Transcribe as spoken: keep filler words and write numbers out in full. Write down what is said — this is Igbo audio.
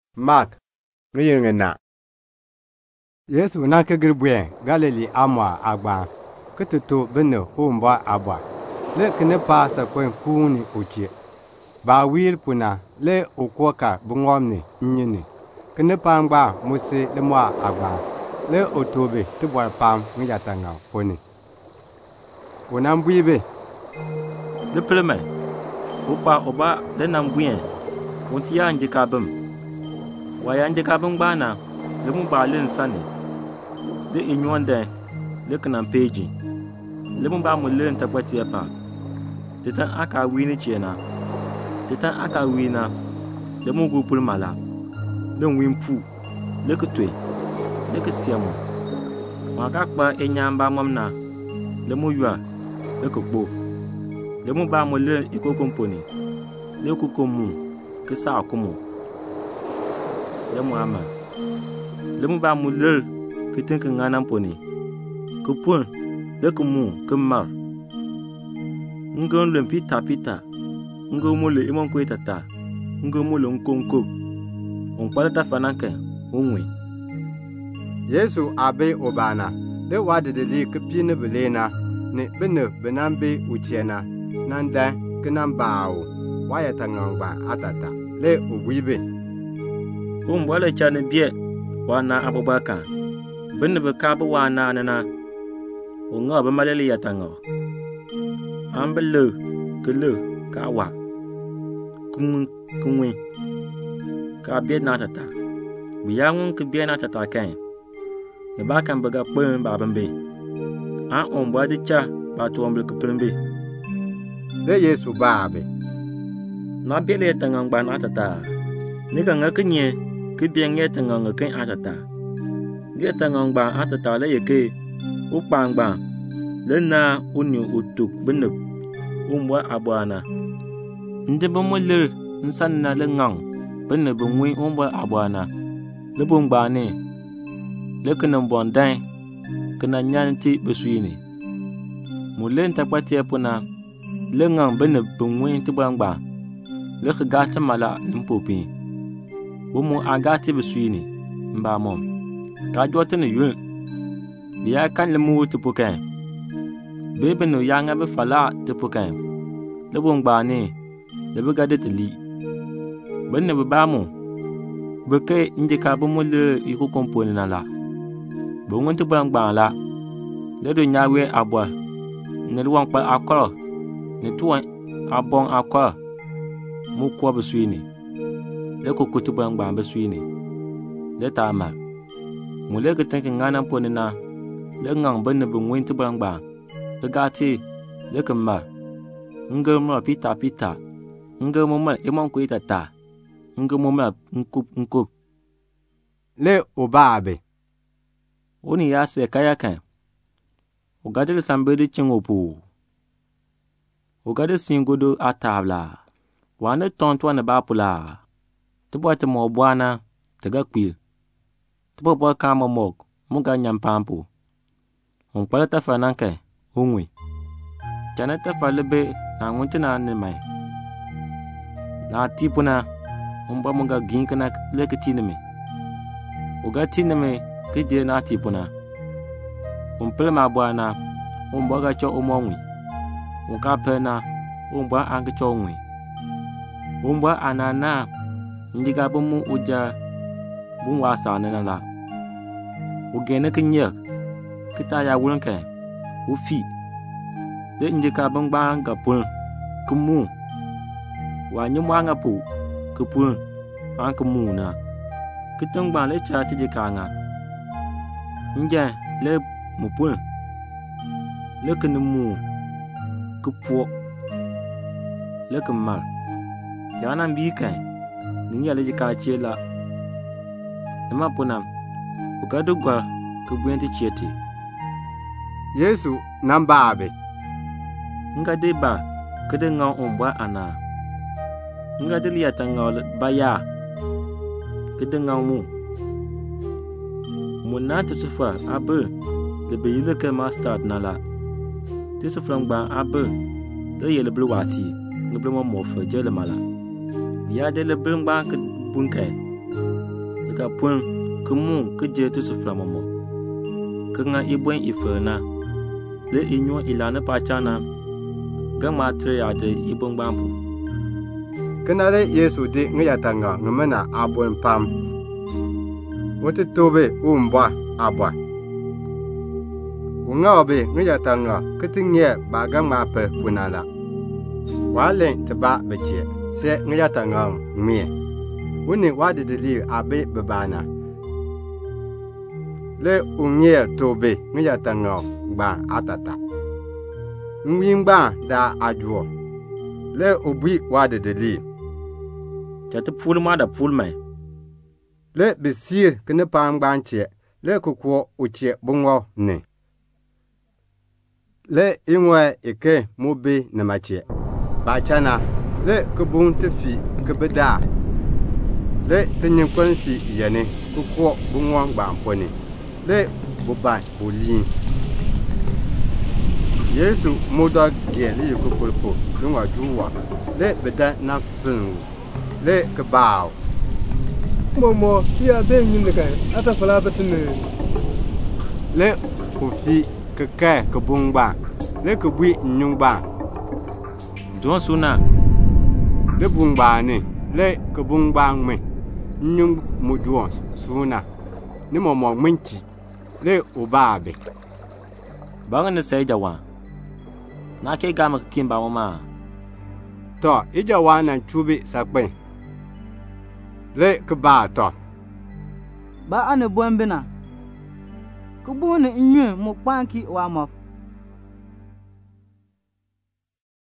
Mark ngir na Yesu na ke girbuen Galili amwa agba ketuto bene umba abwa le kene pa sa kwen kuni uchi ba wir puna le ukwoka bungomni nyini kene pa ngba musi le mwa agba le otobe tibwa pam ngiyatanga poni onambuibe le pleme upa oba le nambuien untia njikabem waya njikabem gbana le mu ba len sani de inyonde le kana peji le mu ba mu len takwatia pa de tan aka wini chena de tan aka wina le mu gupul mala le wimpu le kutwe le kesiamo waga kpa enyamba momna le mu yua le kokbo le mu ba mu le ikokomponi le kukomu kesa akumu le mu ama le mu ba mu le kitin kan ngana poni kupun le kumu kumar ngon le pita pita ngon mu le imon ko tata ngon mu le nkonko on kwalata fananke onwe Yesu abe obana le wade de li kpine belena ne bene benambe uchena nanda kinambao waya tangangba atata le ubibe um wala chane bie wana abubaka bene be kabu wana nana unga be malele yatango ambele kele kawa kum kumwe ka bie na tata biyangun ke bie na tata kan ne ba kan baga pon ba bambe a on bwa de cha ba to on ke pembe de Yesu baabe na bele tangangba na tata ne kan ngakenye ke bie nge tanganga kan atata ge tangangba atata le yeke upangba le na uni utuk benep umwa abwana nde bomole nsan na le ngang benep ngwe umwa abwana le bomba ne le kanam bondan kana nyanti besuini mulen takwatia puna le ngang benep ngwe tibangba le khagata mala nimpopi bomu agati besuini mba mom ka jote ne yun biya kan le mu tupukan bebe no yanga be fala tupukan le bongba ne le be gade tli benne be bamu be ke njika bo mu le iko komponi na la bo ngon tu bangba la le do nyawe abwa ne luwan pa akoro ne tuwan abon akoro mu ko be suini le ko kutu bangba be suini le tama mule ke tanke ngana poni na le ngang benne be ngwen tu bangba le gati le kema ngemo pita pita ngemo ma imon ko itata ngemo ma nkup nkup le obabe oni ya se kaya kan ugadil sambedi chingopu ugade singodo atabla wane tonto na bapula tubwate mo bwana tega kwil tubo bo kama mok muga nyampampu on kwalata fananke onwe janata falebe na ngunti na ne mai na tipuna umba muga ginkana leketine me uga tineme kije na tipuna umpele ma bwana umba ga cho umonwi uka pena umba ange cho onwe umba anana ndiga bomu uja bunwa sanana la ugene kinye kita ya wulnke ufi de njika bangba nga pul kumu wa nyumwa nga pu kupul an kumu na kitungba le cha ti jikanga nje le mupul le knumu kupu le kemal yana mbika ninya le jika chela ema punam ugadugwa kubwenti chieti Yesu nambabe nga deba kede nga ombwa ana nga deli atangol baya kede nga mu munata tufa abe le beyile ke mustard nala tisuflangba abe de yele blwati ngble mo mofe jele mala ya de le blngba ke bunke ka pun ke mu ke je tu su flamomo ke nga ibwen ifena le inyo ilana pachana ga matre ya de ibon bambu Kenale Yesu de ngayatanga ngamana abon pam wote tobe umbwa abwa ungabe ngayatanga ketinye baga mape punala wale teba beche se ngayatanga mie woni wadi deli abe babana le unye tobe ngayatanga ba atata nwingba da ajuo le obui wadi deli jate pul ma da pul mai le besir kene pam gbanche le kokwo uche bungo ne le inwe eke mobe na mache ba chana le kubun tefi kebeda le tinyin kwan fi yene kokwo bungo gbanpone le boban olin Yesu moda gele yokopolpo lunga juwa le beda na film le kebao momo kia be nyim de kai ata fala batene le kofi keke kebungba le kebui nyungba don suna le bungba ne le kebungba me nyung mojuon suna ni momo menchi le obabe banga ne sai jawa na ke ga maka kimba mama to ija wana chubi sakpe le keba to ba ane bombena ku bu ne nyu mu kwanki wa mo